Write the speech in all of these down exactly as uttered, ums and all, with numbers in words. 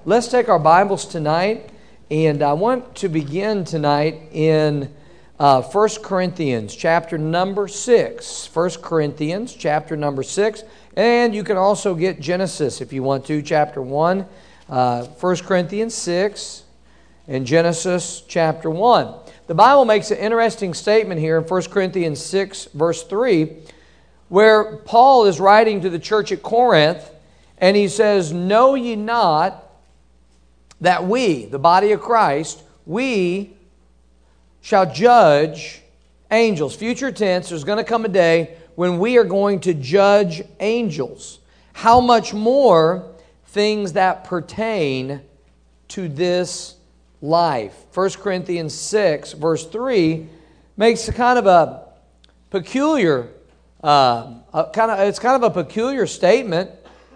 Let's take our Bibles tonight, and I want to begin tonight in uh, First Corinthians chapter number six. First Corinthians chapter number six, and you can also get Genesis if you want to, chapter one. Uh, First Corinthians six and Genesis chapter one. The Bible makes an interesting statement here in First Corinthians six, verse three, where Paul is writing to the church at Corinth, and he says, "Know ye not that we, the body of Christ, we shall judge angels." Future tense, there's going to come a day when we are going to judge angels. How much more things that pertain to this life. First Corinthians six, verse three, makes a kind of a peculiar, uh, a kind of it's kind of a peculiar statement,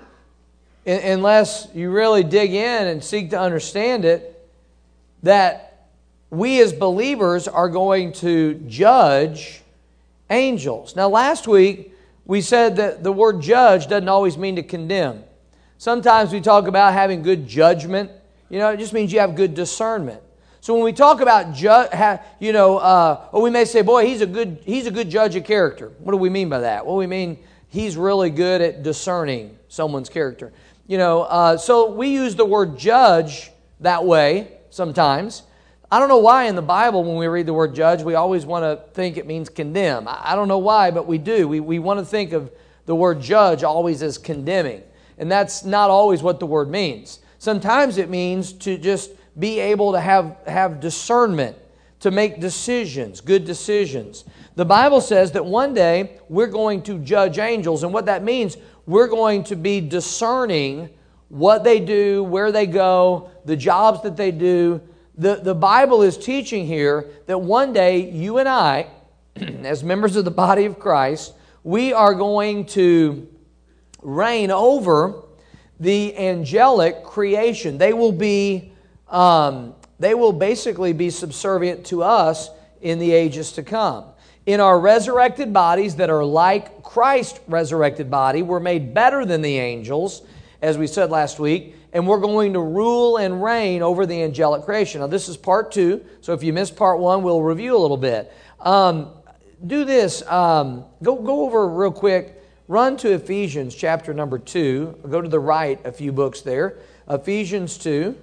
unless you really dig in and seek to understand it, that we as believers are going to judge angels. Now, last week we said that the word judge doesn't always mean to condemn. Sometimes we talk about having good judgment. You know, it just means you have good discernment. So when we talk about ju- you know, uh, or we may say, "Boy, he's a good he's a good judge of character." What do we mean by that? Well, we mean he's really good at discerning someone's character. You know, uh, so we use the word judge that way sometimes. I don't know why in the Bible when we read the word judge, we always want to think it means condemn. I don't know why, but we do. We, we want to think of the word judge always as condemning. And that's not always what the word means. Sometimes it means to just be able to have, have discernment, to make decisions, good decisions. The Bible says that one day we're going to judge angels, and what that means, we're going to be discerning what they do, where they go, the jobs that they do. The, the Bible is teaching here that one day you and I, as members of the body of Christ, we are going to reign over the angelic creation. They will be, um, they will basically be subservient to us in the ages to come. In our resurrected bodies that are like Christ's resurrected body, we're made better than the angels, as we said last week, and we're going to rule and reign over the angelic creation. Now, this is part two, so if you missed part one, we'll review a little bit. Um, do this. Um, go, go over real quick. Run to Ephesians chapter number two. Go to the right a few books there. Ephesians two.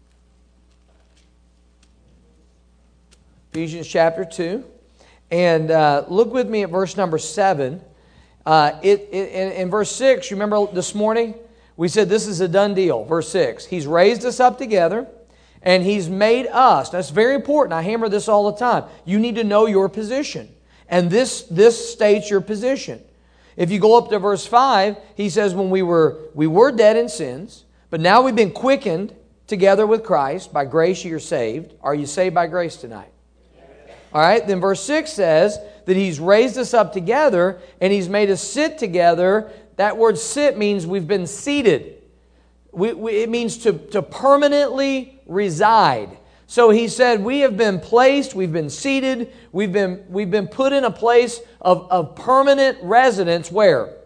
Ephesians chapter two. And uh, look with me at verse number seven. Uh, it, it, in, in verse six, you remember this morning? We said this is a done deal. Verse six. He's raised us up together and He's made us. That's very important. I hammer this all the time. You need to know your position. And this, this states your position. If you go up to verse five, he says, when we were, we were dead in sins, but now we've been quickened together with Christ. By grace you're saved. Are you saved by grace tonight? All right, then verse six says that He's raised us up together and He's made us sit together. That word sit means we've been seated. We, we, it means to, to permanently reside. So He said we have been placed, we've been seated, we've been, we've been put in a place of, of permanent residence. Where?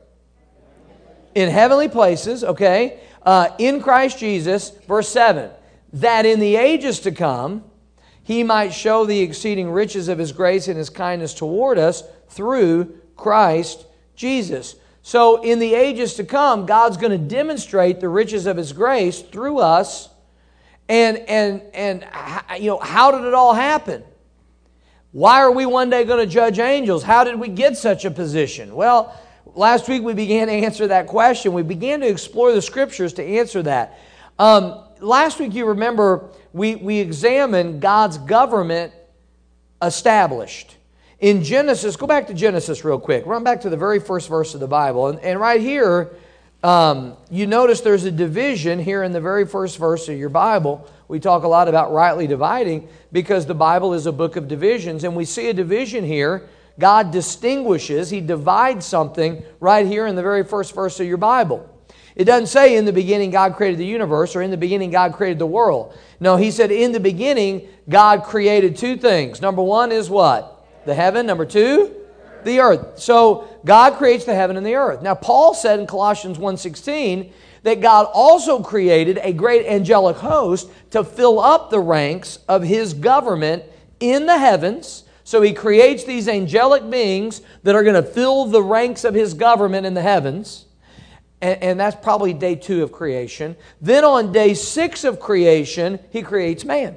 In heavenly places, okay? Uh, in Christ Jesus, verse seven, that in the ages to come, He might show the exceeding riches of His grace and His kindness toward us through Christ Jesus. So in the ages to come, God's going to demonstrate the riches of His grace through us. And, and, and you know, how did it all happen? Why are we one day going to judge angels? How did we get such a position? Well, last week we began to answer that question. We began to explore the Scriptures to answer that. Um, last week, you remember, we, we examined God's government established. In Genesis, go back to Genesis real quick. Run back to the very first verse of the Bible. And, and right here, um, you notice there's a division here in the very first verse of your Bible. We talk a lot about rightly dividing because the Bible is a book of divisions. And we see a division here. God distinguishes, He divides something right here in the very first verse of your Bible. It doesn't say in the beginning God created the universe or in the beginning God created the world. No, He said in the beginning God created two things. Number one is what? The heaven. Number two, the earth. So God creates the heaven and the earth. Now Paul said in Colossians one sixteen that God also created a great angelic host to fill up the ranks of His government in the heavens. So He creates these angelic beings that are going to fill the ranks of His government in the heavens. And, and that's probably day two of creation. Then on day six of creation, He creates man.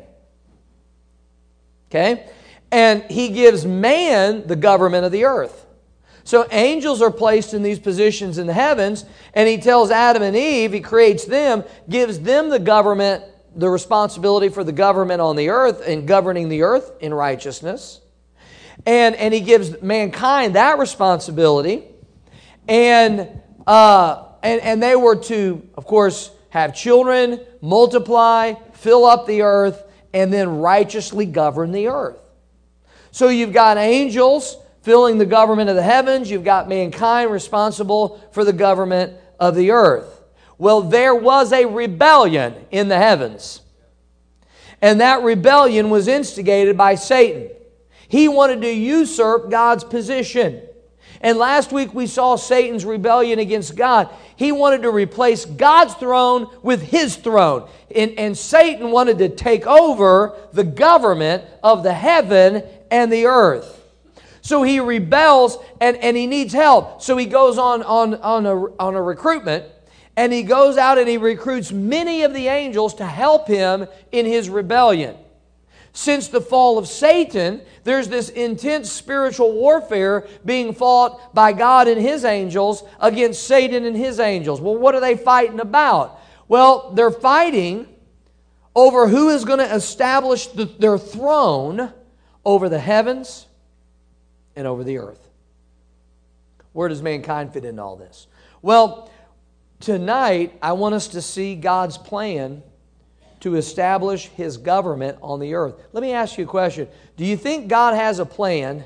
Okay? And He gives man the government of the earth. So angels are placed in these positions in the heavens, and He tells Adam and Eve, He creates them, gives them the government, the responsibility for the government on the earth and governing the earth in righteousness. And, and He gives mankind that responsibility. And, uh, and, and they were to, of course, have children, multiply, fill up the earth, and then righteously govern the earth. So you've got angels filling the government of the heavens. You've got mankind responsible for the government of the earth. Well, there was a rebellion in the heavens. And that rebellion was instigated by Satan. He wanted to usurp God's position. And last week we saw Satan's rebellion against God. He wanted to replace God's throne with his throne. And, and Satan wanted to take over the government of the heaven and the earth. So he rebels and, and he needs help. So he goes on, on, on, a, on a recruitment, and he goes out and he recruits many of the angels to help him in his rebellion. Since the fall of Satan, there's this intense spiritual warfare being fought by God and His angels against Satan and his angels. Well, what are they fighting about? Well, they're fighting over who is going to establish the, their throne over the heavens and over the earth. Where does mankind fit into all this? Well, tonight I want us to see God's plan to establish His government on the earth. Let me ask you a question. Do you think God has a plan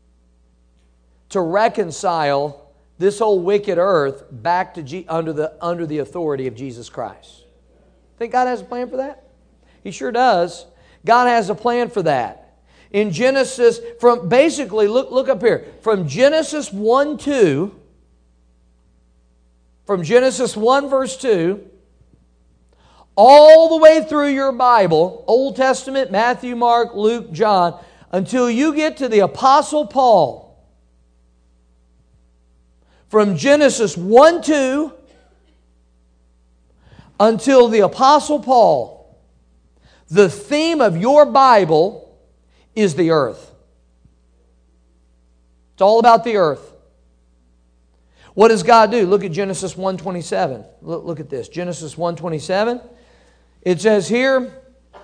to reconcile this whole wicked earth back to G- under the under the authority of Jesus Christ? Think God has a plan for that? He sure does. God has a plan for that. In Genesis, from basically, look, look up here. From Genesis one two, from Genesis one verse two, all the way through your Bible, Old Testament, Matthew, Mark, Luke, John, until you get to the Apostle Paul. From Genesis one two until the Apostle Paul, the theme of your Bible is the earth. It's all about the earth. What does God do? Look at Genesis one twenty-seven. Look, look at this. Genesis one twenty-seven. It says here,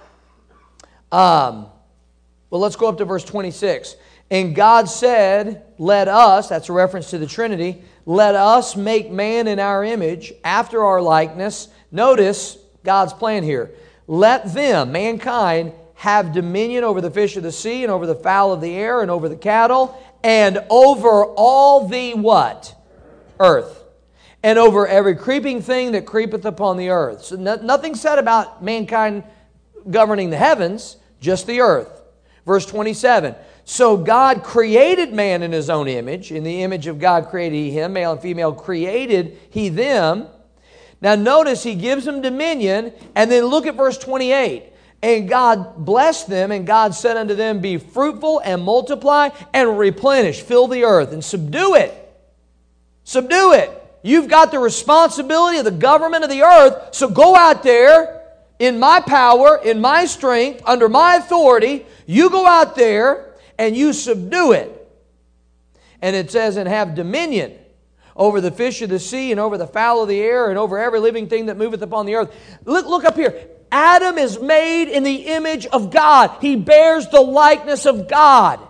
um, well, let's go up to verse twenty-six. And God said, let us, that's a reference to the Trinity, let us make man in our image, after our likeness. Notice God's plan here. Let them, mankind, have dominion over the fish of the sea and over the fowl of the air and over the cattle and over all the what? Earth. And over every creeping thing that creepeth upon the earth. So no, nothing said about mankind governing the heavens, just the earth. Verse twenty-seven. So God created man in His own image. In the image of God created He him. Male and female created He them. Now notice He gives them dominion. And then look at verse twenty-eight. And God blessed them, and God said unto them, be fruitful and multiply and replenish, fill the earth and subdue it. Subdue it. You've got the responsibility of the government of the earth, so go out there in my power, in my strength, under my authority. You go out there and you subdue it. And it says, and have dominion over the fish of the sea and over the fowl of the air and over every living thing that moveth upon the earth. Look, look up here. Adam is made in the image of God. He bears the likeness of God.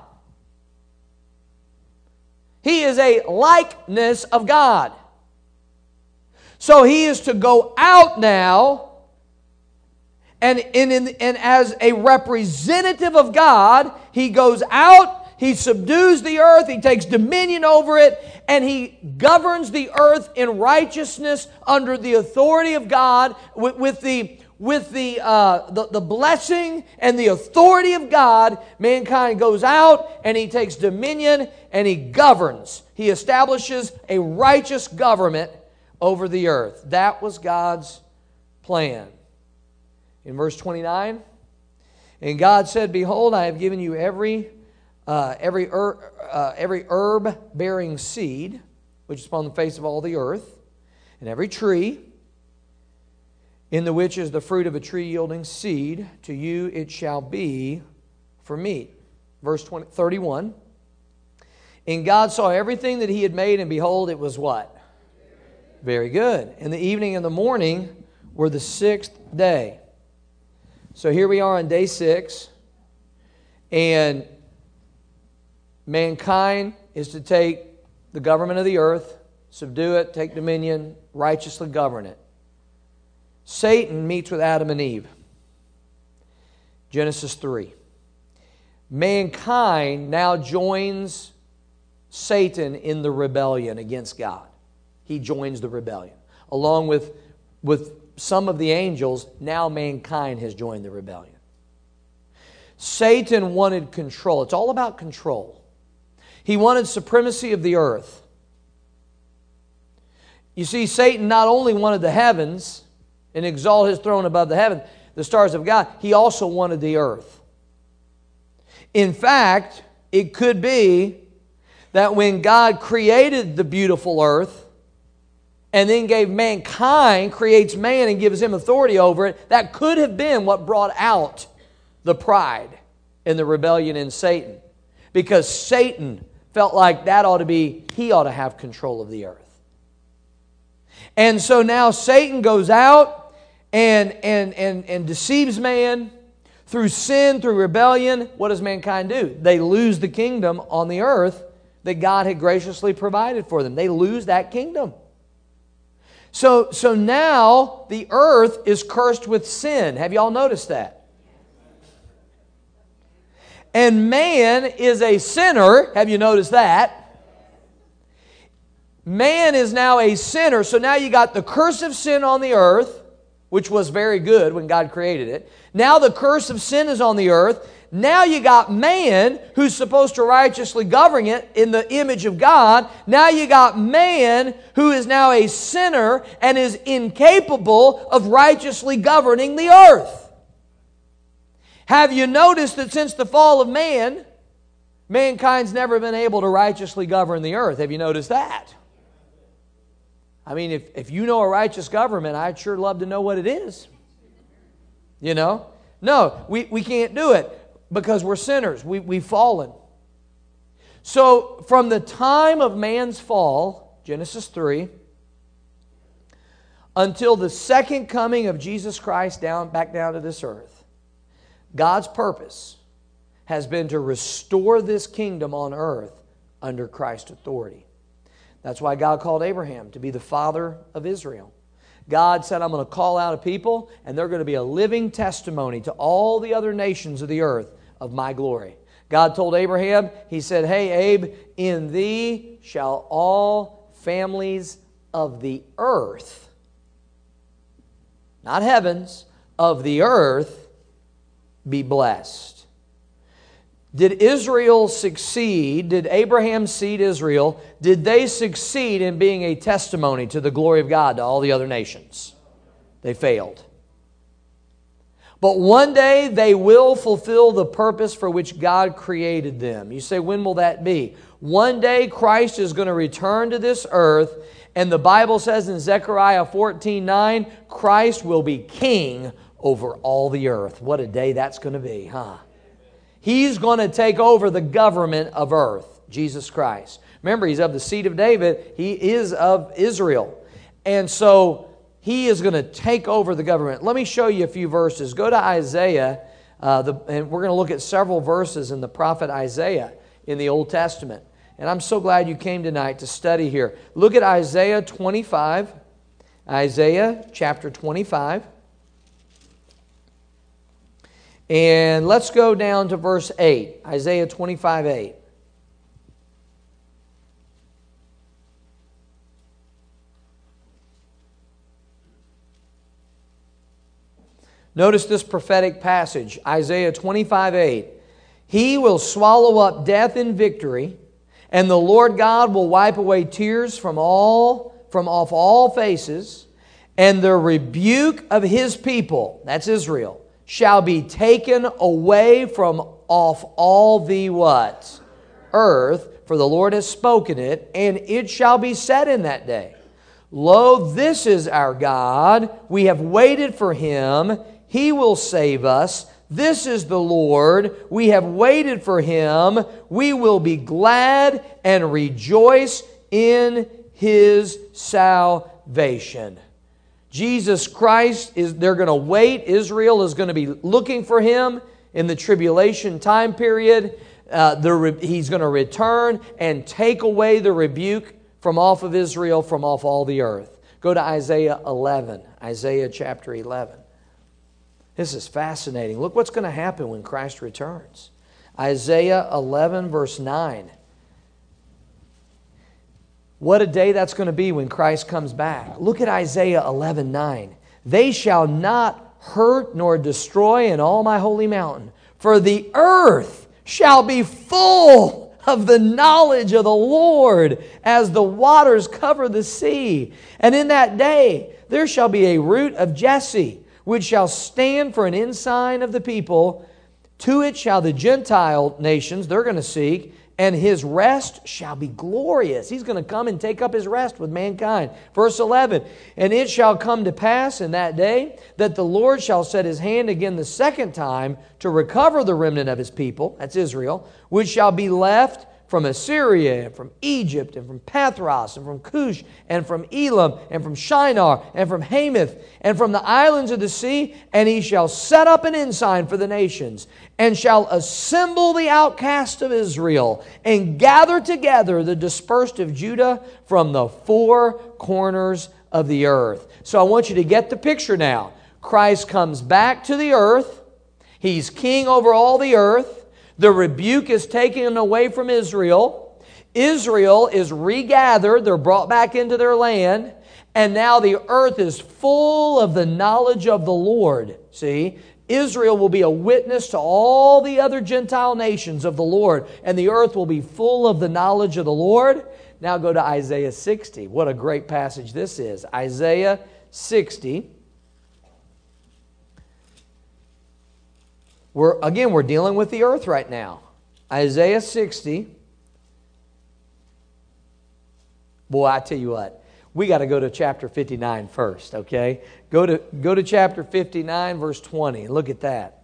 He is a likeness of God. So he is to go out now, and, and, and, and as a representative of God, he goes out, he subdues the earth, he takes dominion over it, and he governs the earth in righteousness under the authority of God with, with the With the, uh, the, the blessing and the authority of God. Mankind goes out and he takes dominion and he governs. He establishes a righteous government over the earth. That was God's plan. In verse twenty-nine, and God said, Behold, I have given you every uh, every er, uh, every herb-bearing seed, which is upon the face of all the earth, and every tree, in the which is the fruit of a tree yielding seed, to you it shall be for meat. Verse twenty, thirty-one, and God saw everything that He had made, and behold, it was what? Very good. And the evening and the morning were the sixth day. So here we are on day six, and mankind is to take the government of the earth, subdue it, take dominion, righteously govern it. Satan meets with Adam and Eve. Genesis three. Mankind now joins Satan in the rebellion against God. He joins the rebellion. Along with, with some of the angels, now mankind has joined the rebellion. Satan wanted control. It's all about control. He wanted supremacy of the earth. You see, Satan not only wanted the heavens and exalt his throne above the heavens, the stars of God, he also wanted the earth. In fact, it could be that when God created the beautiful earth and then gave mankind, creates man and gives him authority over it, that could have been what brought out the pride and the rebellion in Satan. Because Satan felt like that ought to be, he ought to have control of the earth. And so now Satan goes out and, and, and, and deceives man. Through sin, through rebellion, what does mankind do? They lose the kingdom on the earth that God had graciously provided for them. They lose that kingdom. So, so now the earth is cursed with sin. Have you all noticed that? And man is a sinner. Have you noticed that? Man is now a sinner. So now you got the curse of sin on the earth, which was very good when God created it. Now the curse of sin is on the earth. Now you got man who's supposed to righteously govern it in the image of God. Now you got man who is now a sinner and is incapable of righteously governing the earth. Have you noticed that since the fall of man, mankind's never been able to righteously govern the earth? Have you noticed that? I mean, if, if you know a righteous government, I'd sure love to know what it is. You know? No, we, we can't do it because we're sinners. We, we've fallen. So, from the time of man's fall, Genesis three, until the second coming of Jesus Christ down back down to this earth, God's purpose has been to restore this kingdom on earth under Christ's authority. That's why God called Abraham to be the father of Israel. God said, I'm going to call out a people, and they're going to be a living testimony to all the other nations of the earth of my glory. God told Abraham, He said, hey, Abe, in thee shall all families of the earth, not heavens, of the earth be blessed. Did Israel succeed? Did Abraham's seed Israel, did they succeed in being a testimony to the glory of God to all the other nations? They failed. But one day they will fulfill the purpose for which God created them. You say, when will that be? One day Christ is going to return to this earth, and the Bible says in Zechariah fourteen nine, Christ will be king over all the earth. What a day that's going to be, huh? He's going to take over the government of earth, Jesus Christ. Remember, He's of the seed of David. He is of Israel. And so He is going to take over the government. Let me show you a few verses. Go to Isaiah, uh, the, and we're going to look at several verses in the prophet Isaiah in the Old Testament. And I'm so glad you came tonight to study here. Look at Isaiah twenty-five. Isaiah chapter twenty-five. And let's go down to verse eight. Isaiah twenty-five eight. Notice this prophetic passage, Isaiah twenty-five eight. He will swallow up death in victory, and the Lord God will wipe away tears from all from off all faces, and the rebuke of his people," that's Israel, "shall be taken away from off all the" what? "Earth, for the Lord has spoken it, and it shall be said in that day, Lo, this is our God, we have waited for Him, He will save us. This is the Lord, we have waited for Him, we will be glad and rejoice in His salvation." Jesus Christ, is they're going to wait. Israel is going to be looking for Him in the tribulation time period. Uh, the, he's going to return and take away the rebuke from off of Israel, from off all the earth. Go to Isaiah eleven. Isaiah chapter eleven. This is fascinating. Look what's going to happen when Christ returns. Isaiah eleven verse nine. What a day that's going to be when Christ comes back. Look at Isaiah eleven nine. "They shall not hurt nor destroy in all my holy mountain, for the earth shall be full of the knowledge of the Lord as the waters cover the sea. And in that day there shall be a root of Jesse, which shall stand for an ensign of the people. To it shall the Gentile nations," they're going to seek, "and His rest shall be glorious." He's going to come and take up His rest with mankind. Verse eleven, "And it shall come to pass in that day that the Lord shall set His hand again the second time to recover the remnant of His people," that's Israel, "which shall be left from Assyria, and from Egypt, and from Pathros, and from Cush, and from Elam, and from Shinar, and from Hamath, and from the islands of the sea. And He shall set up an ensign for the nations, and shall assemble the outcast of Israel, and gather together the dispersed of Judah from the four corners of the earth." So I want you to get the picture now. Christ comes back to the earth. He's king over all the earth. The rebuke is taken away from Israel. Israel is regathered. They're brought back into their land. And now the earth is full of the knowledge of the Lord. See? Israel will be a witness to all the other Gentile nations of the Lord. And the earth will be full of the knowledge of the Lord. Now go to Isaiah sixty. What a great passage this is. Isaiah sixty. We're, again, we're dealing with the earth right now. Isaiah sixty. Boy, I tell you what, we got to go to chapter fifty-nine first, okay? Go to, go to chapter fifty-nine, verse twenty. Look at that.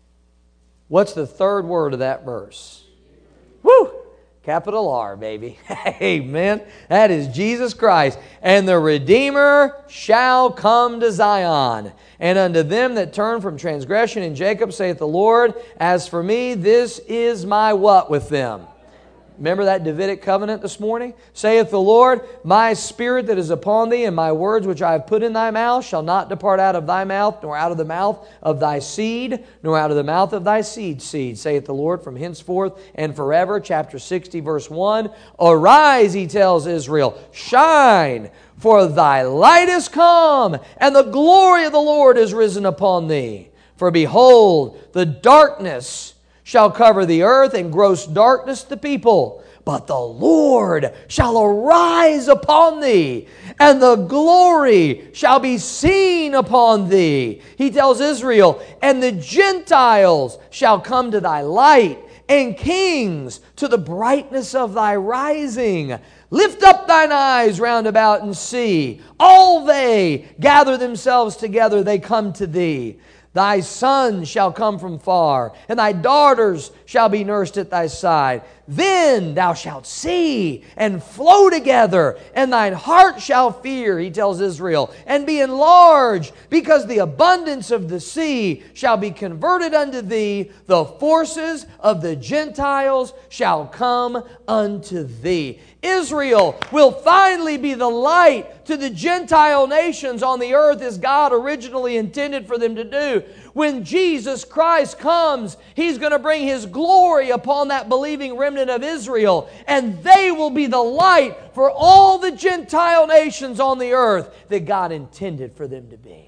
What's the third word of that verse? Woo! Capital R, baby. Amen. That is Jesus Christ. "And the Redeemer shall come to Zion. And unto them that turn from transgression in Jacob, saith the Lord, As for me, this is my" what with them? Remember that Davidic covenant this morning? "Saith the Lord, My spirit that is upon thee, and my words which I have put in thy mouth, shall not depart out of thy mouth, nor out of the mouth of thy seed, nor out of the mouth of thy seed's seed, saith the Lord, from henceforth and forever." Chapter sixty, verse one. "Arise," He tells Israel, "shine, for thy light is come, and the glory of the Lord is risen upon thee. For behold, the darkness shall cover the earth, and gross darkness the people. But the Lord shall arise upon thee, and the glory shall be seen upon thee." He tells Israel, "And the Gentiles shall come to thy light, and kings to the brightness of thy rising. Lift up thine eyes round about and see. All they gather themselves together, they come to thee. Thy sons shall come from far, and thy daughters shall be nursed at thy side. Then thou shalt see and flow together, and thine heart shall fear," He tells Israel, "and be enlarged, because the abundance of the sea shall be converted unto thee. The forces of the Gentiles shall come unto thee." Israel will finally be the light to the Gentile nations on the earth as God originally intended for them to do. When Jesus Christ comes, He's going to bring His glory upon that believing remnant of Israel, and they will be the light for all the Gentile nations on the earth that God intended for them to be.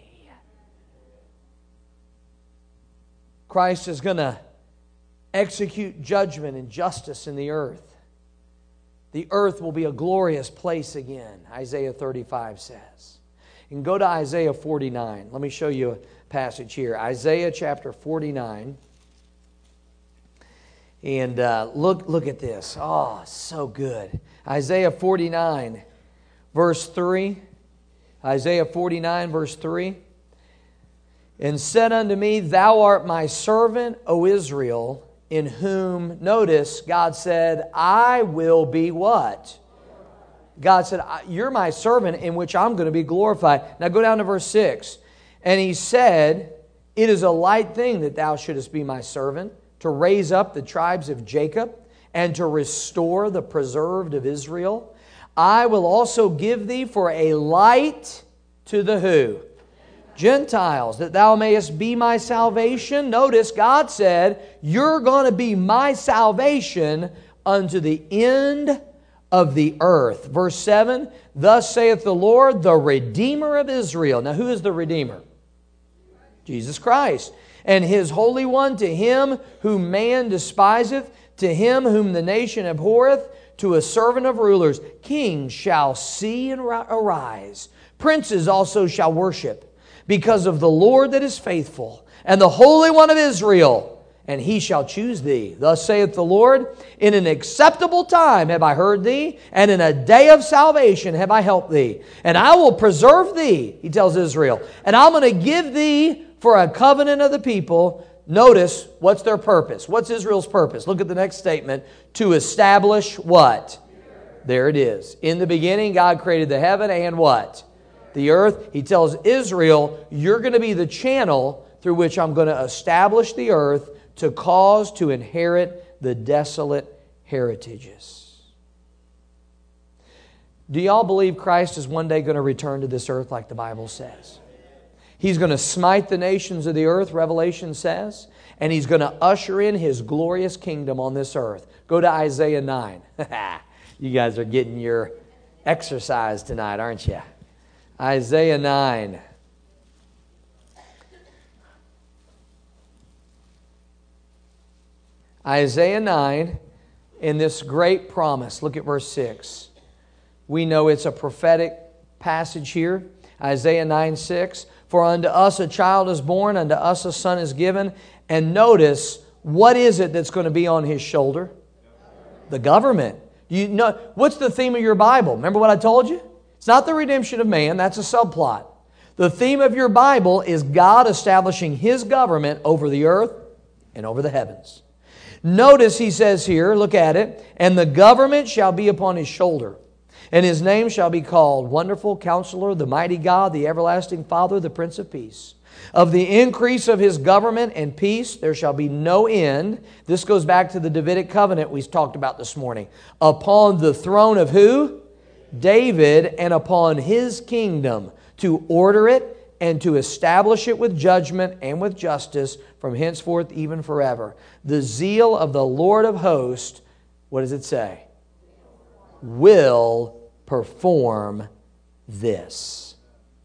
Christ is going to execute judgment and justice in the earth. The earth will be a glorious place again, Isaiah thirty-five says. You can go to Isaiah forty-nine. Let me show you a passage here. Isaiah chapter forty-nine. And uh, look, look at this. Oh, so good. Isaiah forty-nine, verse three. Isaiah forty-nine, verse three. And said unto me, Thou art my servant, O Israel, in whom, notice, God said, I will be what? God said, you're my servant in which I'm going to be glorified. Now go down to verse six. And he said, It is a light thing that thou shouldest be my servant, to raise up the tribes of Jacob, and to restore the preserved of Israel. I will also give thee for a light to the who? Gentiles, that thou mayest be my salvation. Notice, God said, you're going to be my salvation unto the end of the earth. Verse seven, Thus saith the Lord, the Redeemer of Israel. Now, who is the Redeemer? Jesus Christ. And His Holy One, to him whom man despiseth, to him whom the nation abhorreth, to a servant of rulers. Kings shall see and arise. Princes also shall worship, because of the Lord that is faithful, and the Holy One of Israel, and He shall choose thee. Thus saith the Lord, In an acceptable time have I heard thee, and in a day of salvation have I helped thee. And I will preserve thee, He tells Israel, and I'm going to give thee for a covenant of the people. Notice, what's their purpose? What's Israel's purpose? Look at the next statement. To establish what? There it is. In the beginning, God created the heaven and what? The earth. He tells Israel, you're going to be the channel through which I'm going to establish the earth to cause to inherit the desolate heritages. Do y'all believe Christ is one day going to return to this earth like the Bible says? He's going to smite the nations of the earth, Revelation says, and He's going to usher in His glorious kingdom on this earth. Go to Isaiah nine. You guys are getting your exercise tonight, aren't you? Isaiah nine. Isaiah nine, in this great promise. Look at verse six. We know it's a prophetic passage here. Isaiah nine six. For unto us a child is born, unto us a son is given. And notice, what is it that's going to be on His shoulder? The government. You know, what's the theme of your Bible? Remember what I told you? It's not the redemption of man. That's a subplot. The theme of your Bible is God establishing His government over the earth and over the heavens. Notice He says here, look at it, and the government shall be upon His shoulder. And His name shall be called Wonderful Counselor, the Mighty God, the Everlasting Father, the Prince of Peace. Of the increase of His government and peace there shall be no end. This goes back to the Davidic covenant we talked about this morning. Upon the throne of who? David, and upon His kingdom, to order it and to establish it with judgment and with justice from henceforth even forever. The zeal of the Lord of hosts, what does it say? Will perform this.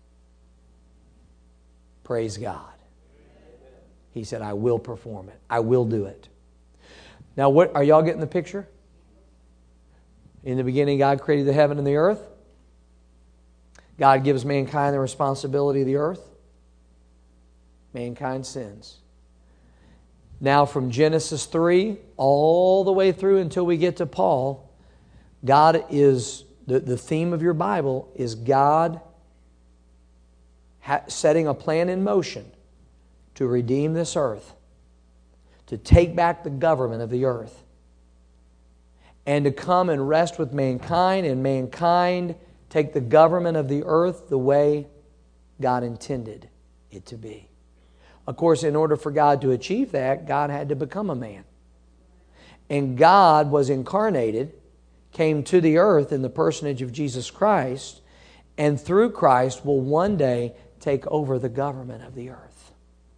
Praise God. He said, I will perform it. I will do it. Now, what are y'all getting the picture? In the beginning, God created the heaven and the earth. God gives mankind the responsibility of the earth. Mankind sins. Now, from Genesis three all the way through until we get to Paul, God is, the, the theme of your Bible is God ha- setting a plan in motion to redeem this earth, to take back the government of the earth, and to come and rest with mankind, and mankind take the government of the earth the way God intended it to be. Of course, in order for God to achieve that, God had to become a man. And God was incarnated, came to the earth in the personage of Jesus Christ, and through Christ will one day take over the government of the earth.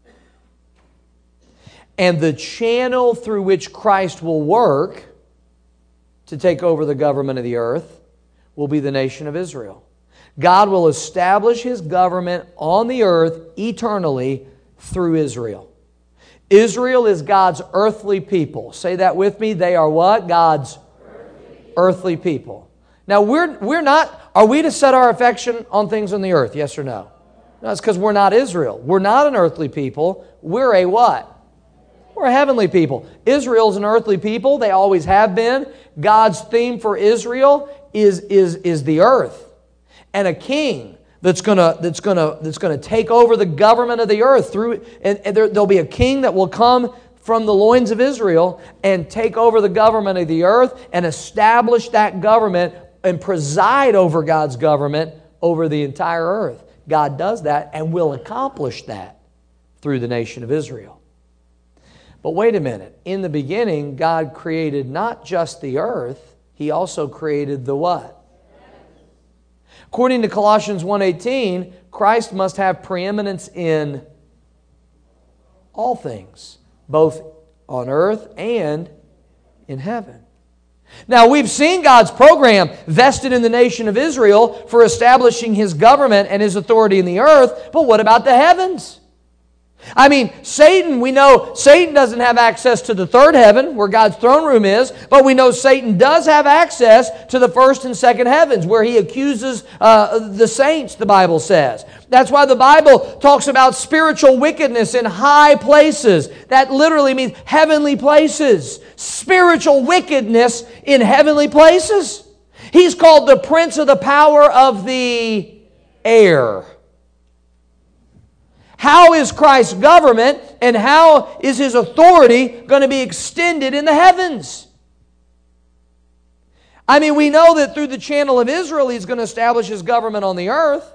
And the channel through which Christ will work to take over the government of the earth will be the nation of Israel. God will establish His government on the earth eternally through Israel. Israel is God's earthly people. Say that with me. They are what? God's earthly people. Now, we're, we're not, are we to set our affection on things on the earth? Yes or no? No, it's because we're not Israel. We're not an earthly people. We're a what? We're a heavenly people. Israel's an earthly people. They always have been. God's theme for Israel is, is, is the earth. And a king that's gonna that's gonna that's gonna take over the government of the earth through, and, and there, there'll be a king that will come from the loins of Israel and take over the government of the earth and establish that government and preside over God's government over the entire earth. God does that and will accomplish that through the nation of Israel. But wait a minute. In the beginning, God created not just the earth, He also created the what? According to Colossians one eighteen, Christ must have preeminence in all things, both on earth and in heaven. Now, we've seen God's program vested in the nation of Israel for establishing His government and His authority in the earth, but what about the heavens? I mean, Satan, we know Satan doesn't have access to the third heaven where God's throne room is, but we know Satan does have access to the first and second heavens where he accuses uh, the saints, the Bible says. That's why the Bible talks about spiritual wickedness in high places. That literally means heavenly places. Spiritual wickedness in heavenly places. He's called the prince of the power of the air. How is Christ's government and how is His authority going to be extended in the heavens? I mean, we know that through the channel of Israel, He's going to establish His government on the earth.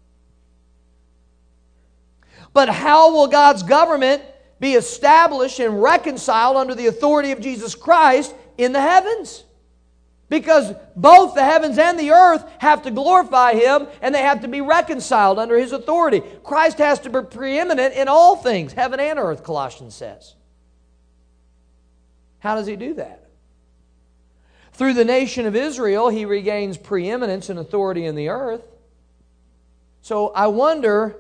But how will God's government be established and reconciled under the authority of Jesus Christ in the heavens? Because both the heavens and the earth have to glorify Him and they have to be reconciled under His authority. Christ has to be preeminent in all things, heaven and earth, Colossians says. How does He do that? Through the nation of Israel, He regains preeminence and authority in the earth. So I wonder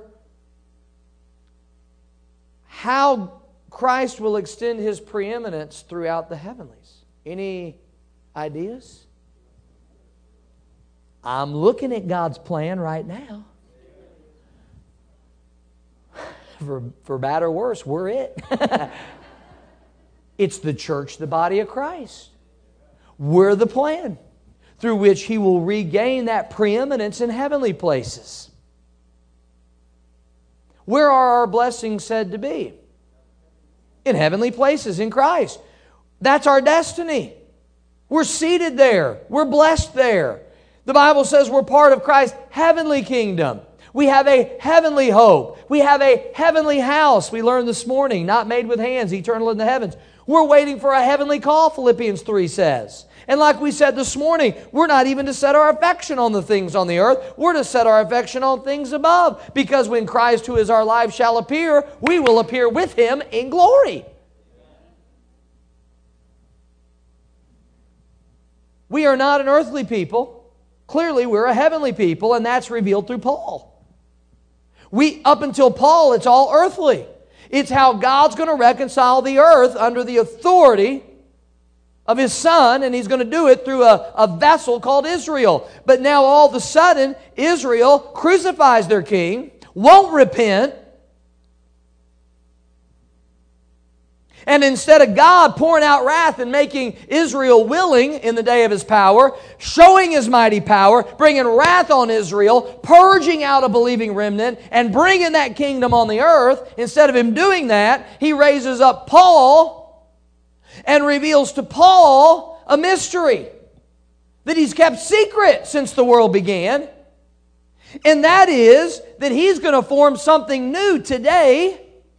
how Christ will extend His preeminence throughout the heavenlies. Any ideas? I'm looking at God's plan right now. For, for bad or worse, we're it. It's the church, the body of Christ. We're the plan through which He will regain that preeminence in heavenly places. Where are our blessings said to be? In heavenly places in Christ. That's our destiny. We're seated there. We're blessed there. The Bible says we're part of Christ's heavenly kingdom. We have a heavenly hope. We have a heavenly house. We learned this morning, not made with hands, eternal in the heavens. We're waiting for a heavenly call, Philippians three says. And like we said this morning, we're not even to set our affection on the things on the earth. We're to set our affection on things above. Because when Christ, who is our life, shall appear, we will appear with Him in glory. We are not an earthly people. Clearly, we're a heavenly people, and that's revealed through Paul. We, up until Paul, it's all earthly. It's how God's going to reconcile the earth under the authority of His Son, and He's going to do it through a, a vessel called Israel. But now all of a sudden, Israel crucifies their king, won't repent, and instead of God pouring out wrath and making Israel willing in the day of His power, showing His mighty power, bringing wrath on Israel, purging out a believing remnant, and bringing that kingdom on the earth, instead of Him doing that, He raises up Paul and reveals to Paul a mystery that He's kept secret since the world began. And that is that He's going to form something new today.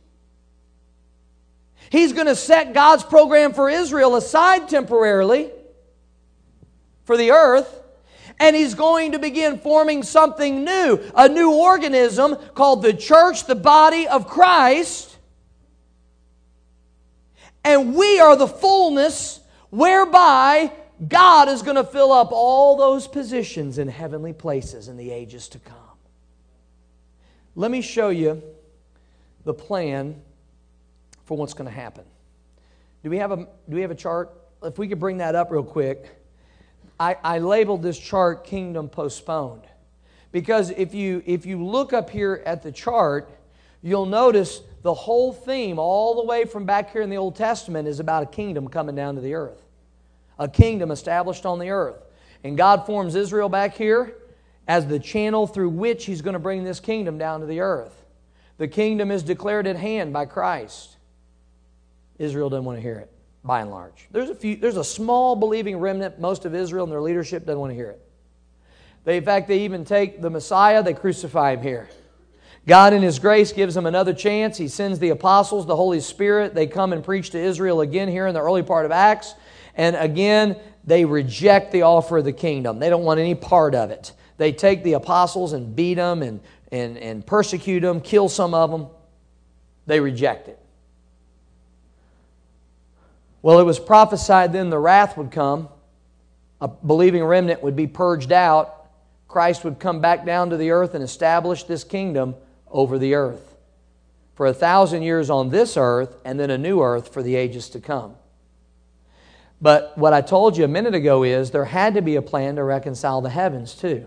He's going to set God's program for Israel aside temporarily for the earth, and He's going to begin forming something new, a new organism called the church, the body of Christ. And we are the fullness whereby God is going to fill up all those positions in heavenly places in the ages to come. Let me show you the plan for what's going to happen. Do we have a do we have a chart? If we could bring that up real quick. I, I labeled this chart Kingdom Postponed. Because if you, if you look up here at the chart, you'll notice the whole theme, all the way from back here in the Old Testament, is about a kingdom coming down to the earth. A kingdom established on the earth. And God forms Israel back here as the channel through which He's going to bring this kingdom down to the earth. The kingdom is declared at hand by Christ. Israel doesn't want to hear it, by and large. There's a few. There's a small believing remnant. Most of Israel and their leadership doesn't want to hear it. They, in fact, they even take the Messiah, they crucify Him here. God in His grace gives them another chance. He sends the apostles, the Holy Spirit. They come and preach to Israel again here in the early part of Acts. And again, they reject the offer of the kingdom. They don't want any part of it. They take the apostles and beat them and, and, and persecute them, kill some of them. They reject it. Well, it was prophesied then the wrath would come. A believing remnant would be purged out. Christ would come back down to the earth and establish this kingdom over the earth for a thousand years on this earth, and then a new earth for the ages to come. But what I told you a minute ago is there had to be a plan to reconcile the heavens too.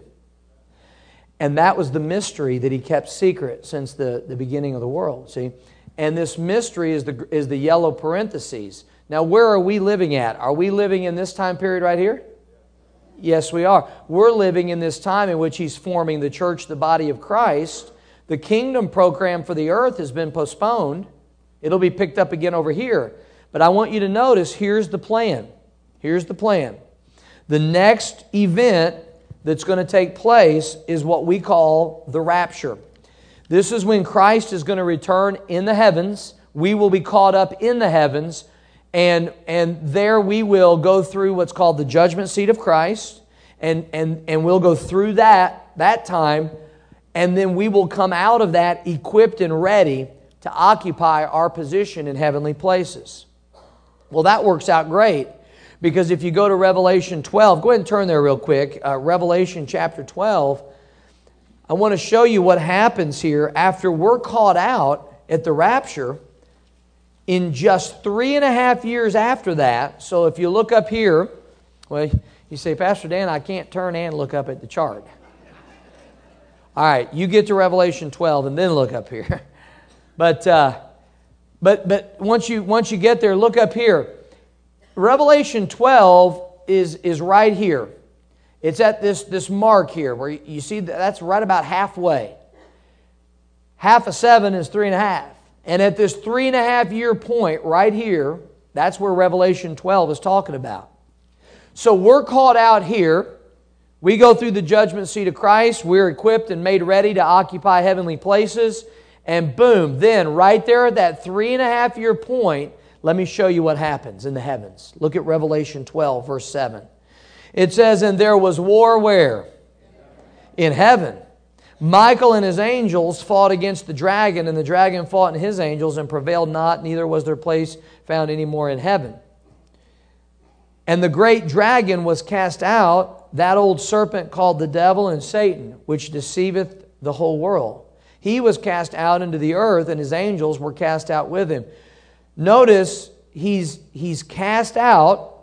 And that was the mystery that He kept secret since the, the beginning of the world. See? And this mystery is the, is the yellow parentheses. Now, where are we living at? Are we living in this time period right here? Yes, we are. We're living in this time in which He's forming the church, the body of Christ. The kingdom program for the earth has been postponed. It'll be picked up again over here. But I want you to notice, here's the plan. Here's the plan. The next event that's going to take place is what we call the rapture. This is when Christ is going to return in the heavens. We will be caught up in the heavens. And, and there we will go through what's called the judgment seat of Christ. And, and, and we'll go through that, that time. And then we will come out of that equipped and ready to occupy our position in heavenly places. Well, that works out great, because if you go to Revelation twelve, go ahead and turn there real quick. Uh, Revelation chapter twelve, I want to show you what happens here after we're caught out at the rapture. In just three and a half years after that, so if you look up here, well, you say, Pastor Dan, I can't turn and look up at the chart. All right, you get to Revelation twelve and then look up here. But uh, but but once you once you get there, look up here. Revelation twelve is is right here. It's at this this mark here where you see that that's right about halfway. Half of seven is three and a half. And at this three and a half year point right here, that's where Revelation twelve is talking about. So we're caught out here. We go through the judgment seat of Christ. We're equipped and made ready to occupy heavenly places. And boom, then right there at that three and a half year point, let me show you what happens in the heavens. Look at Revelation twelve, verse seven. It says, and there was war where? In heaven. Michael and his angels fought against the dragon, and the dragon fought and his angels and prevailed not, neither was their place found any more in heaven. And the great dragon was cast out, that old serpent called the devil and Satan, which deceiveth the whole world. He was cast out into the earth, and his angels were cast out with him. Notice, he's, he's cast out,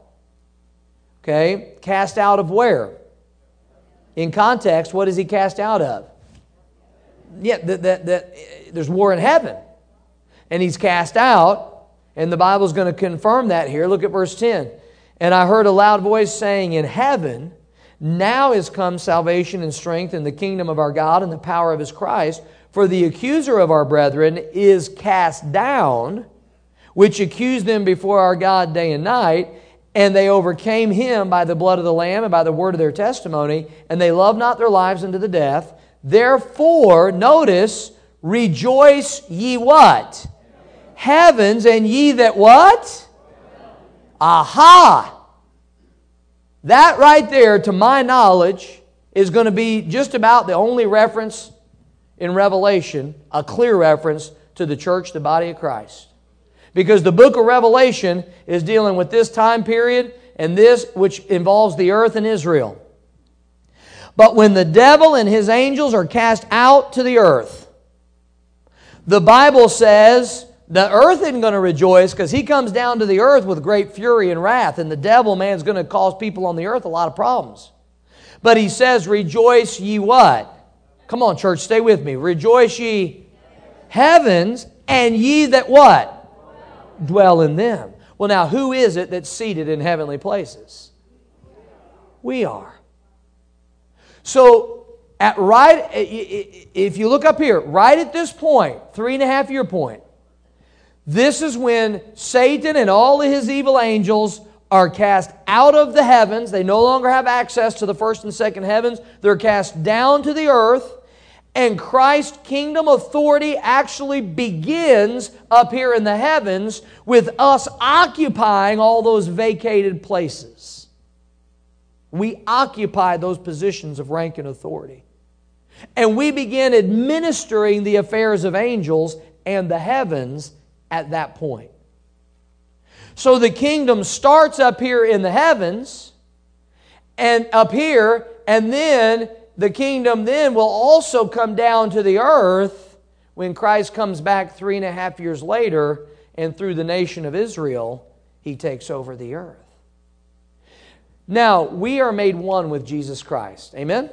okay, cast out of where? In context, what is he cast out of? Yeah, that, that, that, there's war in heaven. And he's cast out, and the Bible's going to confirm that here. Look at verse ten. And I heard a loud voice saying, in heaven, now is come salvation and strength in the kingdom of our God and the power of His Christ. For the accuser of our brethren is cast down, which accused them before our God day and night. And they overcame him by the blood of the Lamb and by the word of their testimony. And they loved not their lives unto the death. Therefore, notice, rejoice ye what? Heavens, and ye that what? Aha! That right there, to my knowledge, is going to be just about the only reference in Revelation, a clear reference to the church, the body of Christ. Because the book of Revelation is dealing with this time period and this which involves the earth and Israel. But when the devil and his angels are cast out to the earth, the Bible says the earth isn't going to rejoice because he comes down to the earth with great fury and wrath. And the devil, man, is going to cause people on the earth a lot of problems. But he says, rejoice ye what? Come on, church, stay with me. Rejoice ye heavens, and ye that what? Dwell in them. Well, now, who is it that's seated in heavenly places? We are. So, at right, if you look up here, right at this point, three and a half year point, this is when Satan and all of his evil angels are cast out of the heavens. They no longer have access to the first and second heavens. They're cast down to the earth. And Christ's kingdom authority actually begins up here in the heavens with us occupying all those vacated places. We occupy those positions of rank and authority. And we begin administering the affairs of angels and the heavens at that point. So the kingdom starts up here in the heavens and up here, and then the kingdom then will also come down to the earth when Christ comes back three and a half years later, and through the nation of Israel, He takes over the earth. Now, we are made one with Jesus Christ. Amen?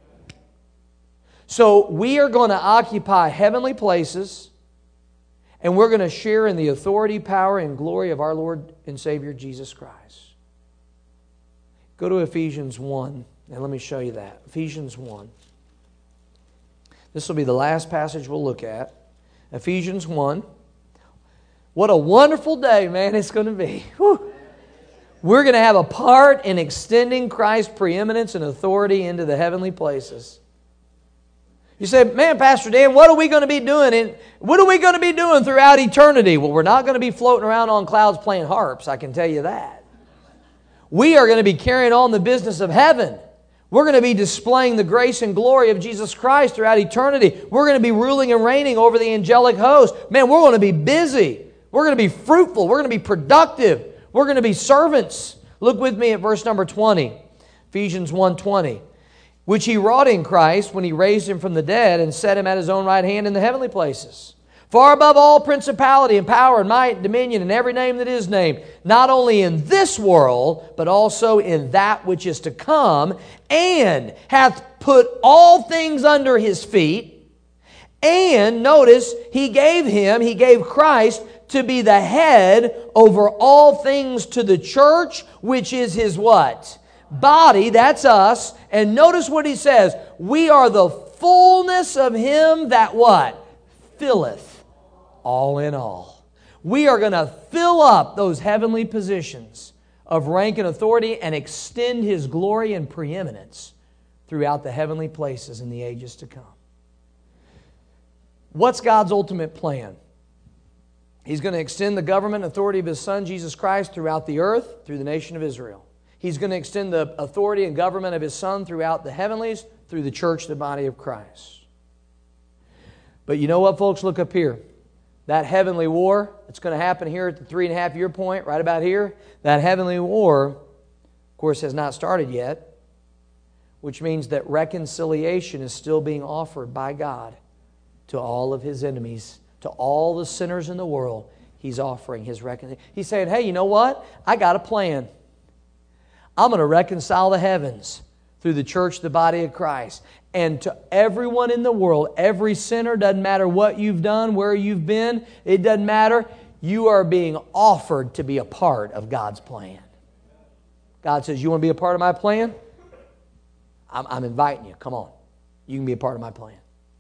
So we are going to occupy heavenly places, and we're going to share in the authority, power, and glory of our Lord and Savior Jesus Christ. Go to Ephesians one, and let me show you that. Ephesians one. This will be the last passage we'll look at. Ephesians one. What a wonderful day, man, it's going to be. Whew. We're going to have a part in extending Christ's preeminence and authority into the heavenly places. You say, man, Pastor Dan, what are we going to be doing? In, what are we going to be doing throughout eternity? Well, we're not going to be floating around on clouds playing harps, I can tell you that. We are going to be carrying on the business of heaven. We're going to be displaying the grace and glory of Jesus Christ throughout eternity. We're going to be ruling and reigning over the angelic host. Man, we're going to be busy. We're going to be fruitful. We're going to be productive. We're going to be servants. Look with me at verse number twenty. Ephesians one twenty. Which He wrought in Christ when He raised Him from the dead and set Him at His own right hand in the heavenly places. Far above all principality and power and might and dominion and every name that is named, not only in this world, but also in that which is to come, and hath put all things under His feet. And notice, He gave Him, He gave Christ to be the head over all things to the church, which is His what? Body, that's us. And notice what He says. We are the fullness of Him that what? Filleth all in all. We are going to fill up those heavenly positions of rank and authority and extend His glory and preeminence throughout the heavenly places in the ages to come. What's God's ultimate plan? He's going to extend the government and authority of His Son, Jesus Christ, throughout the earth, through the nation of Israel. He's going to extend the authority and government of His Son throughout the heavenlies, through the church, the body of Christ. But you know what, folks? Look up here. That heavenly war that's going to happen here at the three and a half year point, right about here, that heavenly war, of course, has not started yet, which means that reconciliation is still being offered by God to all of His enemies, to all the sinners in the world. He's offering His reconciliation. He's saying, hey, you know what? I got a plan. I'm going to reconcile the heavens through the church, the body of Christ. And to everyone in the world, every sinner, doesn't matter what you've done, where you've been, it doesn't matter. You are being offered to be a part of God's plan. God says, you want to be a part of my plan? I'm, I'm inviting you. Come on. You can be a part of my plan.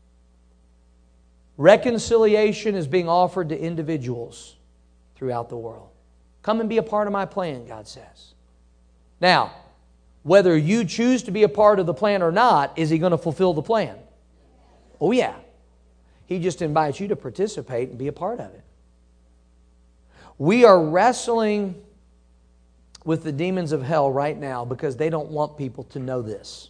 Reconciliation is being offered to individuals throughout the world. Come and be a part of my plan, God says. Now, whether you choose to be a part of the plan or not, is He going to fulfill the plan? Oh yeah. He just invites you to participate and be a part of it. We are wrestling with the demons of hell right now because they don't want people to know this.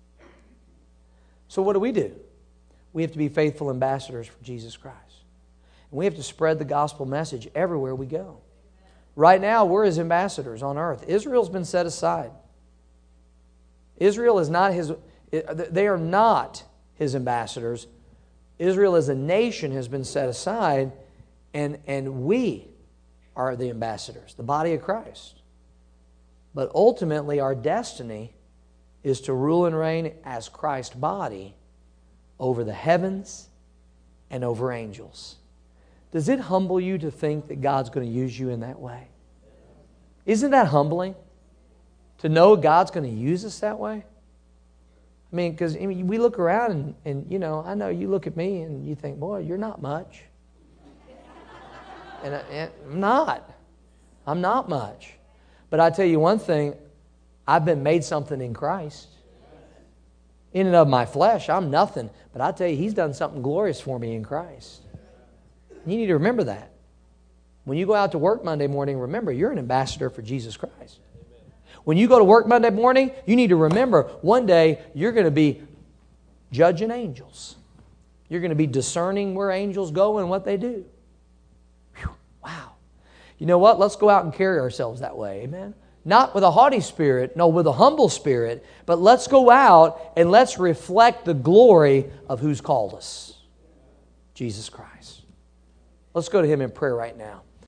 So what do we do? We have to be faithful ambassadors for Jesus Christ. And we have to spread the gospel message everywhere we go. Right now, we're His ambassadors on earth. Israel's been set aside. Israel is not His, they are not His ambassadors. Israel as a nation has been set aside, And, and we are the ambassadors, the body of Christ. But ultimately, our destiny is to rule and reign as Christ's body over the heavens and over angels. Does it humble you to think that God's going to use you in that way? Isn't that humbling? To know God's going to use us that way? I mean, because I mean, we look around and, and, you know, I know you look at me and you think, boy, you're not much. And, I, and I'm not. I'm not much. But I tell you one thing, I've been made something in Christ. In and of my flesh, I'm nothing. But I tell you, He's done something glorious for me in Christ. You need to remember that. When you go out to work Monday morning, remember, you're an ambassador for Jesus Christ. When you go to work Monday morning, you need to remember, one day you're going to be judging angels. You're going to be discerning where angels go and what they do. Whew, wow. You know what? Let's go out and carry ourselves that way. Amen? Not with a haughty spirit, no, with a humble spirit, but let's go out and let's reflect the glory of who's called us. Jesus Christ. Let's go to Him in prayer right now.